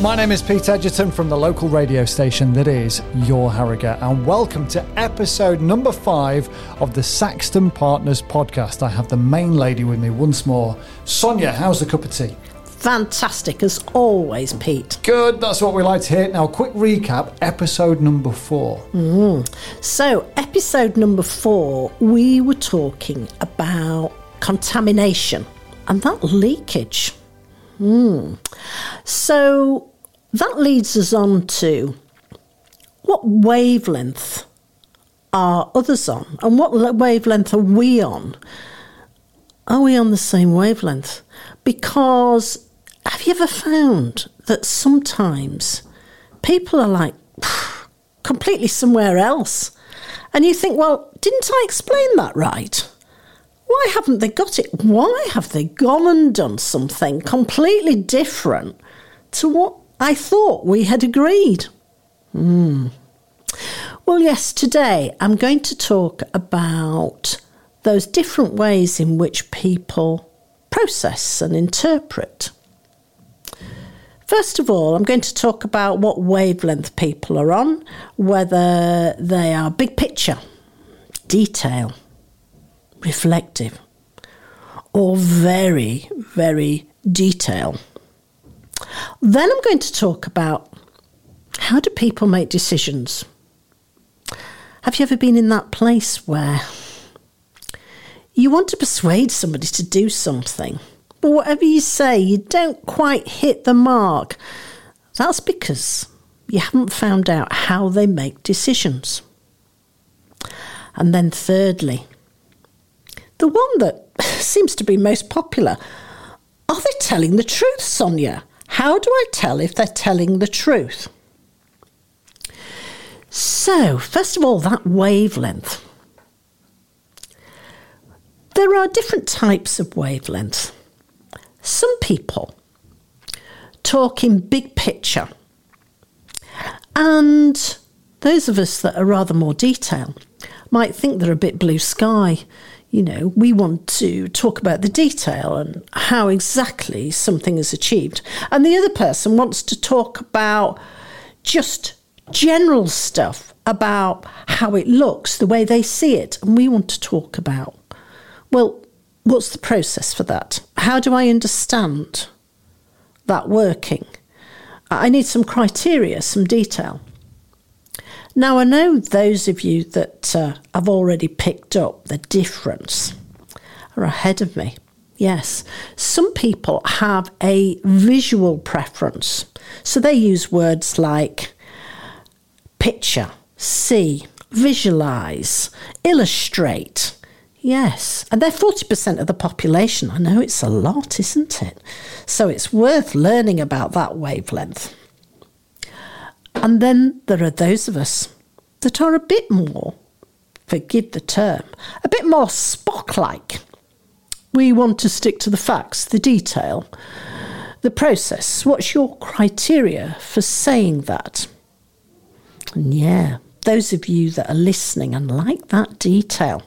My name is Pete Edgerton from the local radio station that is Your Harrogate, and welcome to episode number 5 of the Saxton Partners podcast. I have the main lady with me once more. Sonia, how's the cup of tea? Fantastic as always, Pete. Good, that's what we like to hear. Now, quick recap, episode number 4. So, episode number 4, we were talking about contamination and that leakage. So, that leads us on to what wavelength are others on? And what wavelength are we on? Are we on the same wavelength? Because have you ever found that sometimes people are like completely somewhere else? And you think, well, didn't I explain that right? Why haven't they got it? Why have they gone and done something completely different to what I thought we had agreed? Well, yes, today I'm going to talk about those different ways in which people process and interpret. First of all, I'm going to talk about what wavelength people are on, whether they are big picture, detail, reflective, or very, very detail. Then I'm going to talk about how do people make decisions. Have you ever been in that place where you want to persuade somebody to do something, but whatever you say, you don't quite hit the mark? That's because you haven't found out how they make decisions. And then thirdly, the one that seems to be most popular, are they telling the truth, Sonia? How do I tell if they're telling the truth? So, first of all, that wavelength. There are different types of wavelengths. Some people talk in big picture, and those of us that are rather more detailed might think they're a bit blue sky. You know, we want to talk about the detail and how exactly something is achieved. And the other person wants to talk about just general stuff, about how it looks, the way they see it. And we want to talk about, well, what's the process for that? How do I understand that working? I need some criteria, some detail. Now, I know those of you that have already picked up the difference are ahead of me. Yes, some people have a visual preference. So they use words like picture, see, visualise, illustrate. Yes, and they're 40% of the population. I know it's a lot, isn't it? So it's worth learning about that wavelength. And then there are those of us that are a bit more, forgive the term, a bit more Spock-like. We want to stick to the facts, the detail, the process. What's your criteria for saying that? And yeah, those of you that are listening and like that detail,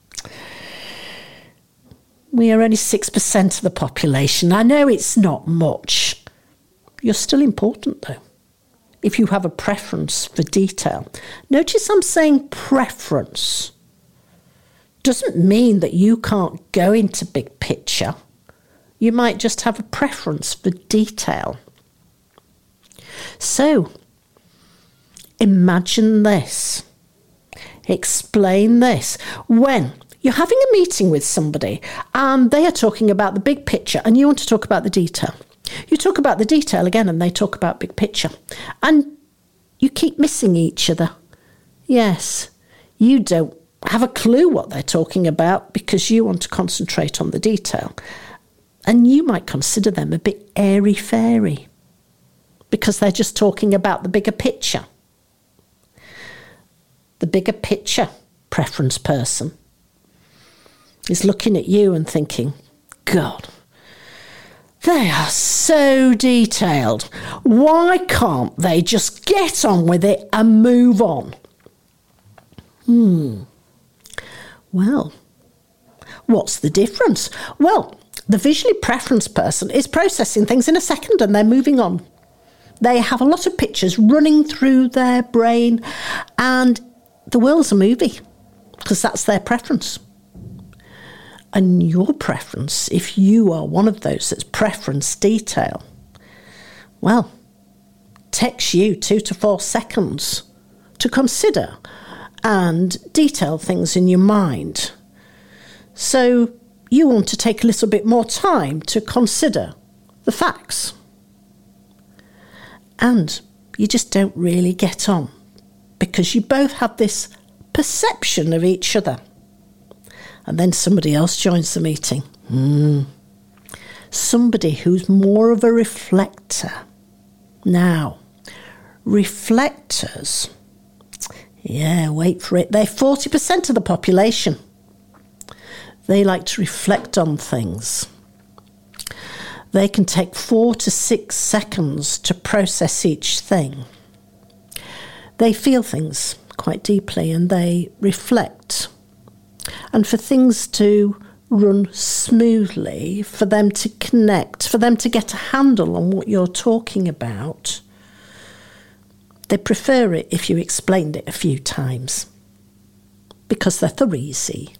we are only 6% of the population. I know it's not much. You're still important, though, if you have a preference for detail. Notice I'm saying preference. Doesn't mean that you can't go into big picture. You might just have a preference for detail. So, imagine this. Explain this. When you're having a meeting with somebody and they are talking about the big picture and you want to talk about the detail. You talk about the detail again and they talk about big picture. And you keep missing each other. Yes, you don't have a clue what they're talking about because you want to concentrate on the detail. And you might consider them a bit airy-fairy because they're just talking about the bigger picture. The bigger picture preference person is looking at you and thinking, God, they are so detailed. Why can't they just get on with it and move on? Well, what's the difference? Well, the visually preference person is processing things in a second and they're moving on. They have a lot of pictures running through their brain, and the world's a movie because that's their preference. And your preference, if you are one of those that's preference detail, well, takes you 2 to 4 seconds to consider and detail things in your mind. So you want to take a little bit more time to consider the facts. And you just don't really get on because you both have this perception of each other. And then somebody else joins the meeting. Somebody who's more of a reflector. Now, reflectors, wait for it, they're 40% of the population. They like to reflect on things. They can take 4 to 6 seconds to process each thing. They feel things quite deeply and they reflect. And for things to run smoothly, for them to connect, for them to get a handle on what you're talking about, they prefer it if you explained it a few times because they're easy.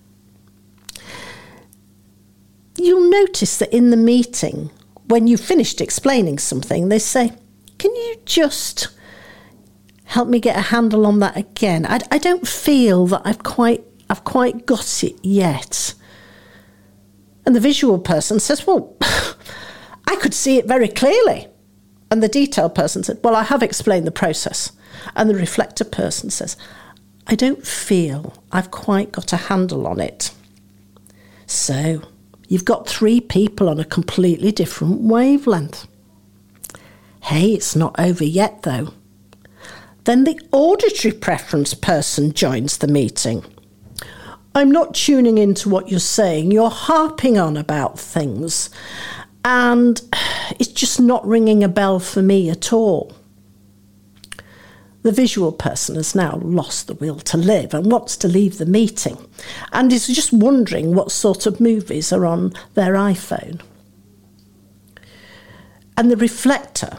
You'll notice that in the meeting, when you've finished explaining something, they say, can you just help me get a handle on that again? I don't feel that I've quite got it yet. And the visual person says, well, I could see it very clearly. And the detail person said, well, I have explained the process. And the reflector person says, I don't feel I've quite got a handle on it. So you've got 3 people on a completely different wavelength. Hey, it's not over yet, though. Then the auditory preference person joins the meeting. I'm not tuning into what you're saying. You're harping on about things, and it's just not ringing a bell for me at all. The visual person has now lost the will to live and wants to leave the meeting and is just wondering what sort of movies are on their iPhone. And the reflector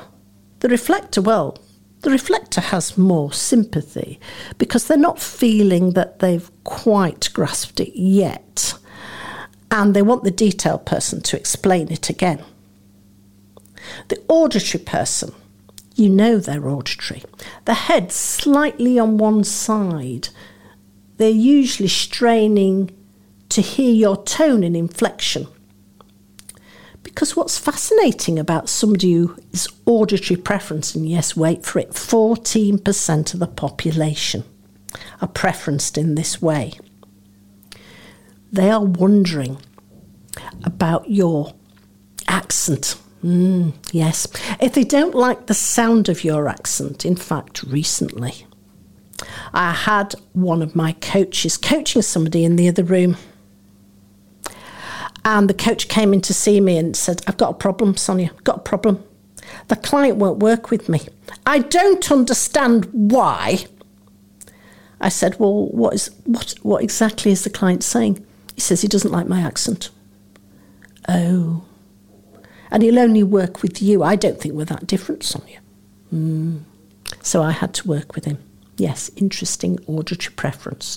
has more sympathy because they're not feeling that they've quite grasped it yet. And they want the detail person to explain it again. The auditory person, you know they're auditory. The head's slightly on one side. They're usually straining to hear your tone and inflection. Because what's fascinating about somebody who is auditory preference, and yes, wait for it, 14% of the population are preferenced in this way. They are wondering about your accent. Yes. If they don't like the sound of your accent, in fact, recently, I had one of my coaches coaching somebody in the other room. And the coach came in to see me and said, I've got a problem, Sonia, I've got a problem. The client won't work with me. I don't understand why. I said, well, what exactly is the client saying? He says he doesn't like my accent. Oh. And he'll only work with you. I don't think we're that different, Sonia. So I had to work with him. Yes, interesting auditory preference.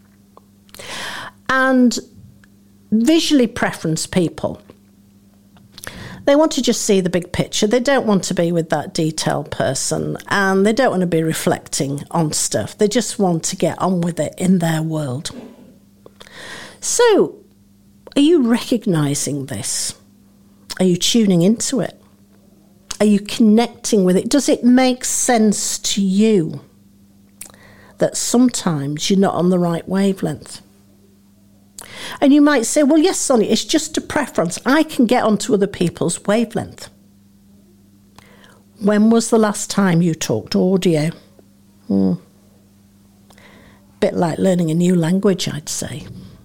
And visually preferenced people, they want to just see the big picture. They don't want to be with that detailed person and they don't want to be reflecting on stuff. They just want to get on with it in their world. So, are you recognising this? Are you tuning into it? Are you connecting with it? Does it make sense to you that sometimes you're not on the right wavelength? And you might say, well, yes, Sonia, it's just a preference. I can get onto other people's wavelength. When was the last time you talked audio? Bit like learning a new language, I'd say.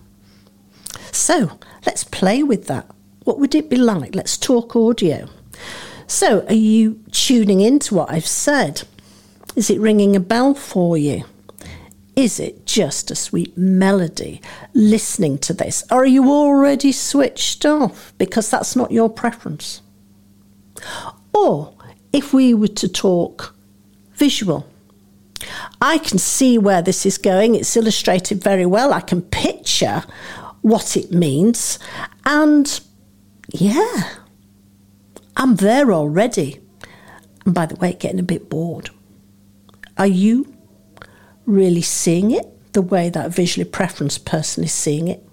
So let's play with that. What would it be like? Let's talk audio. So are you tuning into what I've said? Is it ringing a bell for you? Is it just a sweet melody listening to this? Or are you already switched off because that's not your preference? Or if we were to talk visual? I can see where this is going. It's illustrated very well. I can picture what it means. And yeah, I'm there already. And by the way, getting a bit bored. Are you really seeing it the way that visually preferenced person is seeing it?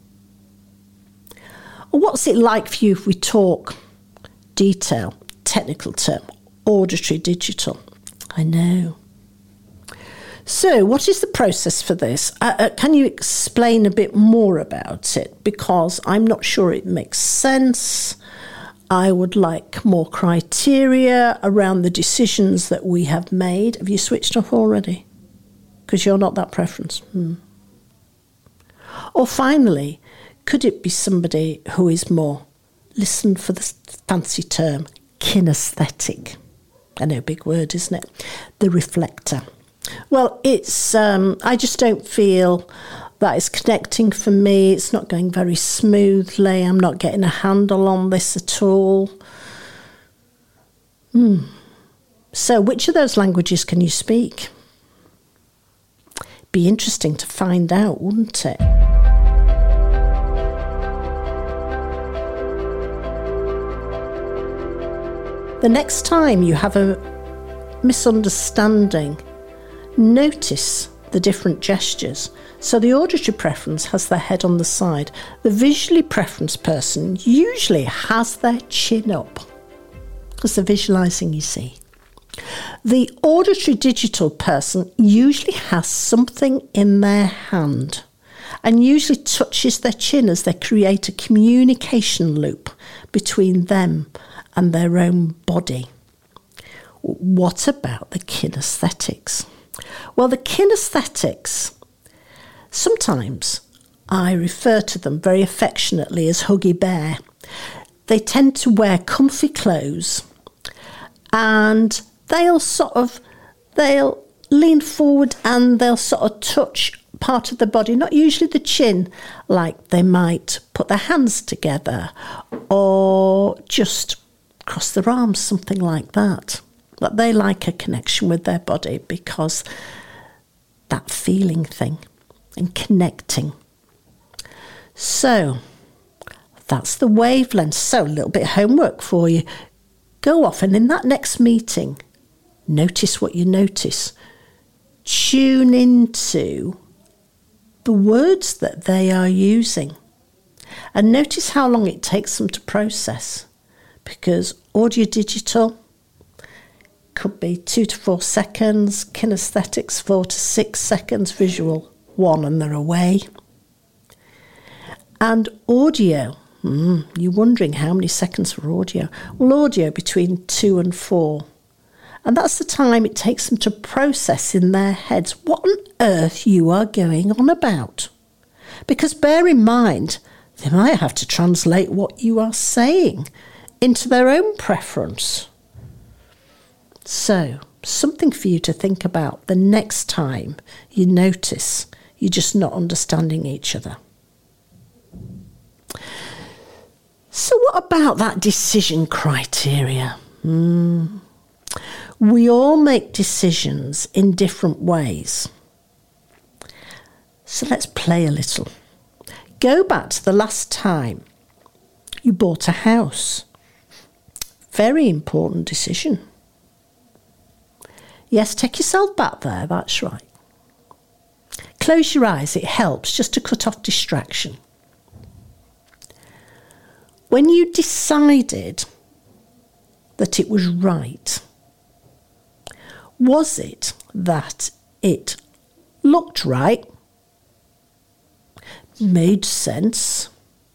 Or what's it like for you if we talk detail, technical term, auditory digital? I know. So what is the process for this? Can you explain a bit more about it? Because I'm not sure it makes sense. I would like more criteria around the decisions that we have made. Have you switched off already? Because you're not that preference. Or finally, could it be somebody who is more, listen for the fancy term, kinesthetic? I know, big word, isn't it? The reflector. Well, it's, I just don't feel that it's connecting for me. It's not going very smoothly. I'm not getting a handle on this at all. So which of those languages can you speak? Be interesting to find out, wouldn't it? The next time you have a misunderstanding, notice the different gestures. So the auditory preference has their head on the side. The visually preferenced person usually has their chin up because they're visualising, you see. The auditory digital person usually has something in their hand and usually touches their chin as they create a communication loop between them and their own body. What about the kinesthetics? Well, the kinesthetics, sometimes I refer to them very affectionately as Huggy Bear. They tend to wear comfy clothes and they'll lean forward and they'll sort of touch part of the body, not usually the chin, like they might put their hands together or just cross their arms, something like that. But they like a connection with their body because that feeling thing and connecting. So that's the wavelength. So a little bit of homework for you. Go off and in that next meeting, notice what you notice. Tune into the words that they are using and notice how long it takes them to process, because audio digital could be 2 to 4 seconds, kinesthetics 4 to 6 seconds, visual 1 and they're away. And audio, you're wondering how many seconds for audio. Well, audio between 2 and 4. And that's the time it takes them to process in their heads what on earth you are going on about. Because bear in mind, they might have to translate what you are saying into their own preference. So, something for you to think about the next time you notice you're just not understanding each other. So what about that decision criteria? We all make decisions in different ways. So let's play a little. Go back to the last time you bought a house. Very important decision. Yes, take yourself back there, that's right. Close your eyes, it helps just to cut off distraction. When you decided that it was right, was it that it looked right, made sense,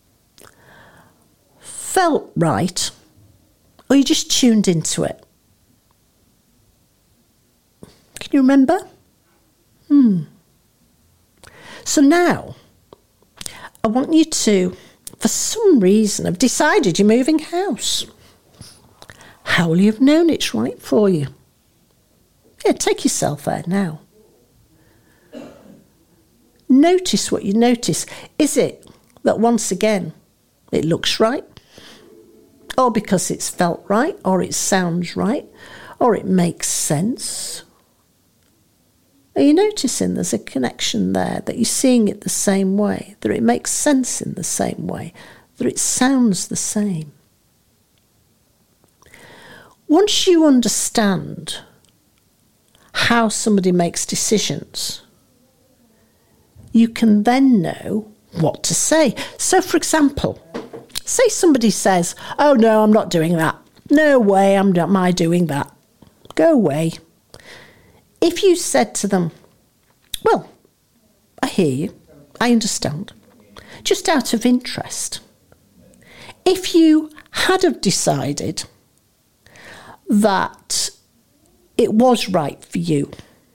felt right, or you just tuned into it? Can you remember? So now, I want you to, for some reason, have decided you're moving house. How will you have known it's right for you? Yeah, take yourself there now. Notice what you notice. Is it that once again, it looks right? Or because it's felt right, or it sounds right? or it makes sense. Are you noticing there's a connection there, that you're seeing it the same way, that it makes sense in the same way, that it sounds the same? Once you understand how somebody makes decisions, you can then know what to say. So, for example, say somebody says, "Oh no, I'm not doing that. No way, am I doing that. Go away." If you said to them, "Well, I hear you, I understand," just out of interest, if you had have decided that it was right for you,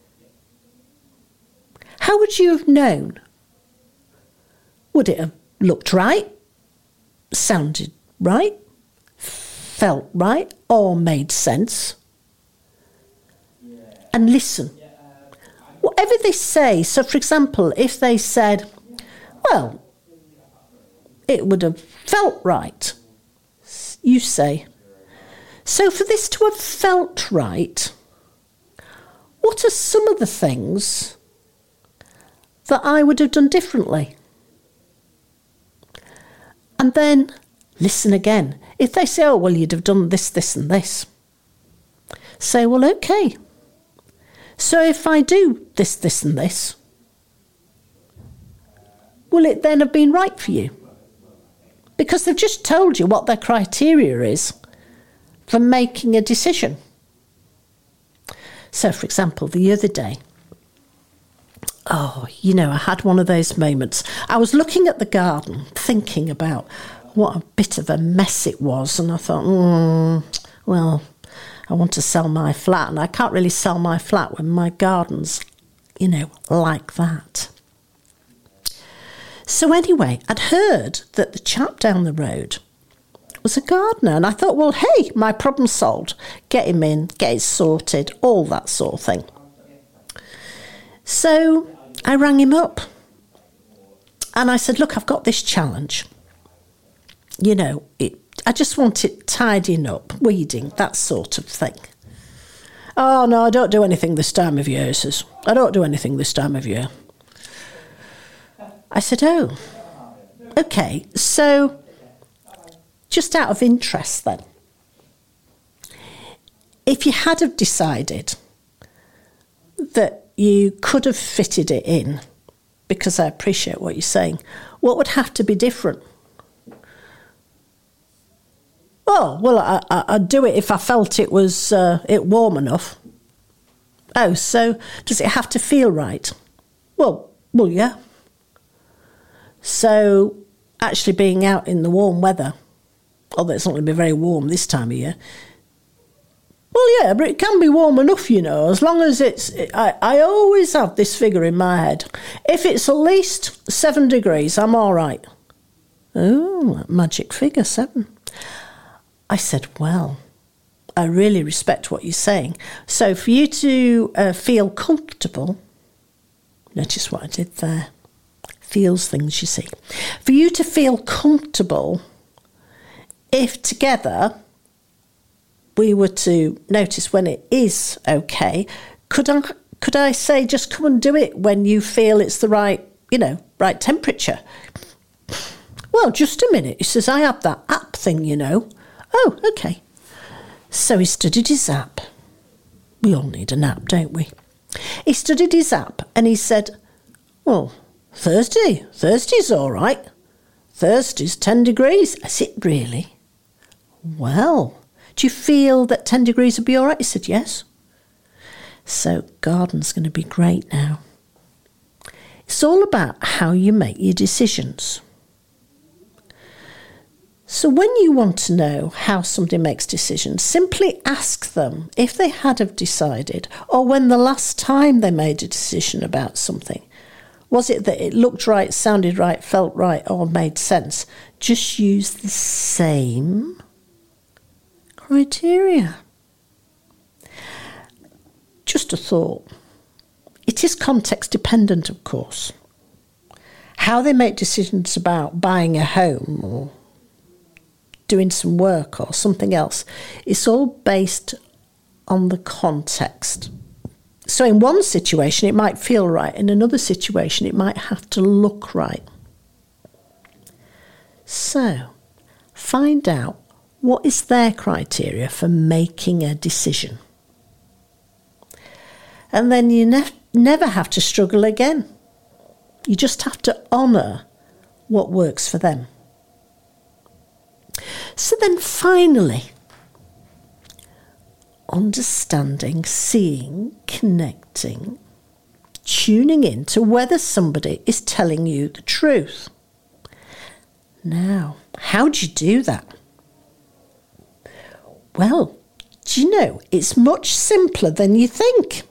how would you have known? Would it have looked right, sounded right, felt right, or made sense? And listen. Whatever they say, so for example, if they said, "Well, it would have felt right," you say, "So for this to have felt right, what are some of the things that I would have done differently?" And then listen again. If they say, "Oh, well, you'd have done this, this and this," say, "Well, okay. So if I do this, this and this, will it then have been right for you?" Because they've just told you what their criteria is for making a decision. So, for example, the other day, I had one of those moments. I was looking at the garden, thinking about what a bit of a mess it was, and I thought, well, I want to sell my flat, and I can't really sell my flat when my garden's, like that. So anyway, I'd heard that the chap down the road was a gardener, and I thought, well, hey, my problem's solved. Get him in, get it sorted, all that sort of thing. So I rang him up, and I said, "Look, I've got this challenge. I just want it tidying up, weeding, that sort of thing." "Oh, no, I don't do anything this time of year," he says. "I don't do anything this time of year." I said, "Oh, okay, so just out of interest then, if you had have decided that you could have fitted it in, because I appreciate what you're saying, what would have to be different?" "Oh, well, I'd do it if I felt it was warm enough." "Oh, so does it have to feel right?" Well, yeah. "So actually being out in the warm weather, although it's not going to be very warm this time of year." "Well, yeah, but it can be warm enough, as long as it's..." I always have this figure in my head. If it's at least 7 degrees, I'm all right. Oh, that magic figure, 7. I said, "Well, I really respect what you're saying. So for you to feel comfortable," notice what I did there. Feels things, you see. "For you to feel comfortable, if together we were to notice when it is okay, could I say just come and do it when you feel it's the right temperature?" "Well, just a minute," he says, "I have that app thing, "Oh, okay." So he studied his app. We all need an app, don't we? He studied his app and he said, "Well, Thursday's all right. Thursday's 10 degrees. Is it really? Well, do you feel that 10 degrees would be all right?" He said, "Yes." So garden's going to be great now. It's all about how you make your decisions. So when you want to know how somebody makes decisions, simply ask them if they had have decided, or when the last time they made a decision about something. Was it that it looked right, sounded right, felt right, or made sense? Just use the same criteria. Just a thought. It is context dependent, of course. How they make decisions about buying a home or doing some work or something else, it's all based on the context. So in one situation, it might feel right. In another situation, it might have to look right. So find out what is their criteria for making a decision. And then you never have to struggle again. You just have to honour what works for them. So then finally, understanding, seeing, connecting, tuning in to whether somebody is telling you the truth. Now, how do you do that? Well, do you know, it's much simpler than you think.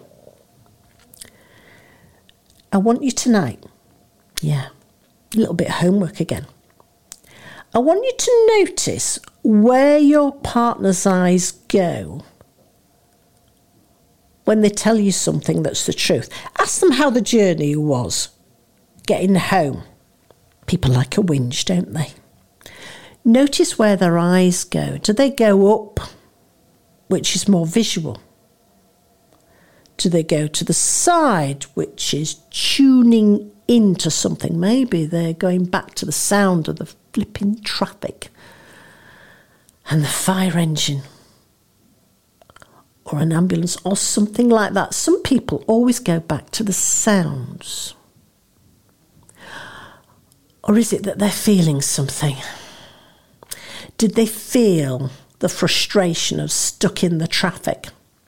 I want you tonight, a little bit of homework again. I want you to notice where your partner's eyes go when they tell you something that's the truth. Ask them how the journey was getting home. People like a whinge, don't they? Notice where their eyes go. Do they go up, which is more visual? Do they go to the side, which is tuning into something? Maybe they're going back to the sound of the flipping traffic and the fire engine or an ambulance or something like that. Some people always go back to the sounds. Or is it that they're feeling something? Did they feel the frustration of stuck in the traffic?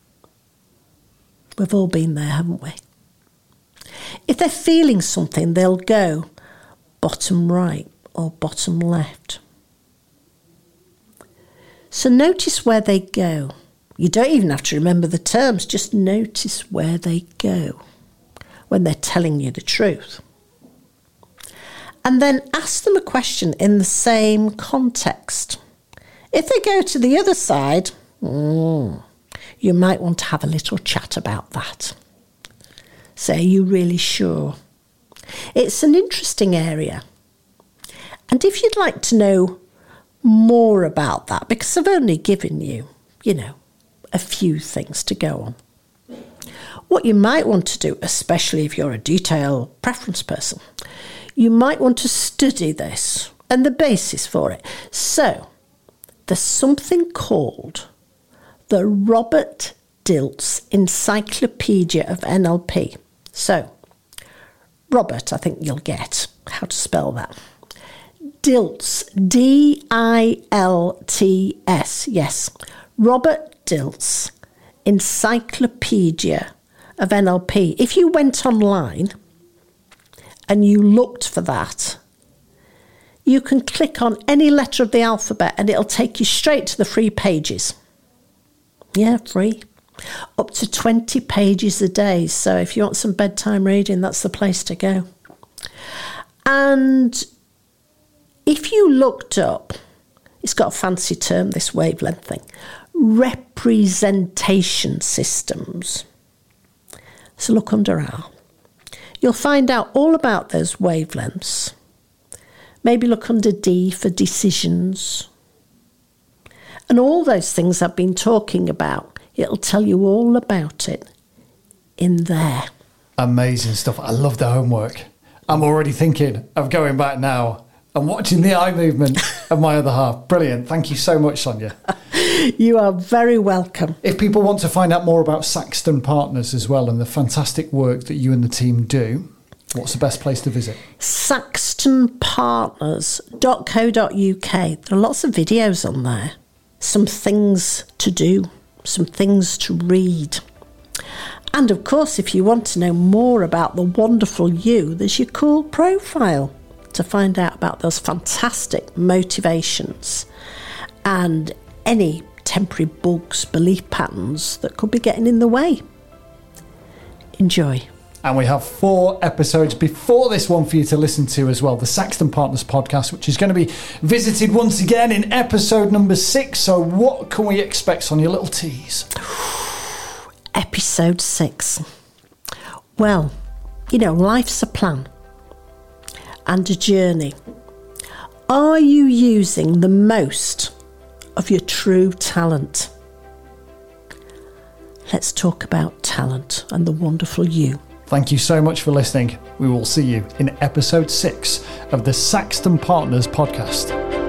We've all been there, haven't we? If they're feeling something, they'll go bottom right or bottom left. So notice where they go. You don't even have to remember the terms, just notice where they go when they're telling you the truth. And then ask them a question in the same context. If they go to the other side, you might want to have a little chat about that. So are you really sure? It's an interesting area. And if you'd like to know more about that, because I've only given you, a few things to go on. What you might want to do, especially if you're a detail preference person, you might want to study this and the basis for it. So there's something called the Robert Dilts Encyclopedia of NLP. So, Robert, I think you'll get how to spell that. Dilts, D-I-L-T-S, yes. Robert Dilts Encyclopedia of NLP. If you went online and you looked for that, you can click on any letter of the alphabet and it'll take you straight to the free pages. Yeah, free. Up to 20 pages a day. So if you want some bedtime reading, that's the place to go. And if you looked up, it's got a fancy term, this wavelength thing, representation systems. So look under R. You'll find out all about those wavelengths. Maybe look under D for decisions. And all those things I've been talking about, it'll tell you all about it in there. Amazing stuff. I love the homework. I'm already thinking of going back now and watching the eye movement of my other half. Brilliant. Thank you so much, Sonia. You are very welcome. If people want to find out more about Saxton Partners as well and the fantastic work that you and the team do, what's the best place to visit? saxtonpartners.co.uk. There are lots of videos on there. Some things to do, some things to read. And of course, if you want to know more about the wonderful you, there's your cool profile to find out about those fantastic motivations and any temporary bugs, belief patterns that could be getting in the way. Enjoy. And we have 4 episodes before this one for you to listen to as well. The Saxton Partners podcast, which is going to be visited once again in episode number 6. So what can we expect on your little tease? Episode 6. Well, life's a plan and a journey. Are you using the most of your true talent? Let's talk about talent and the wonderful you. Thank you so much for listening. We will see you in episode 6 of the Saxton Partners podcast.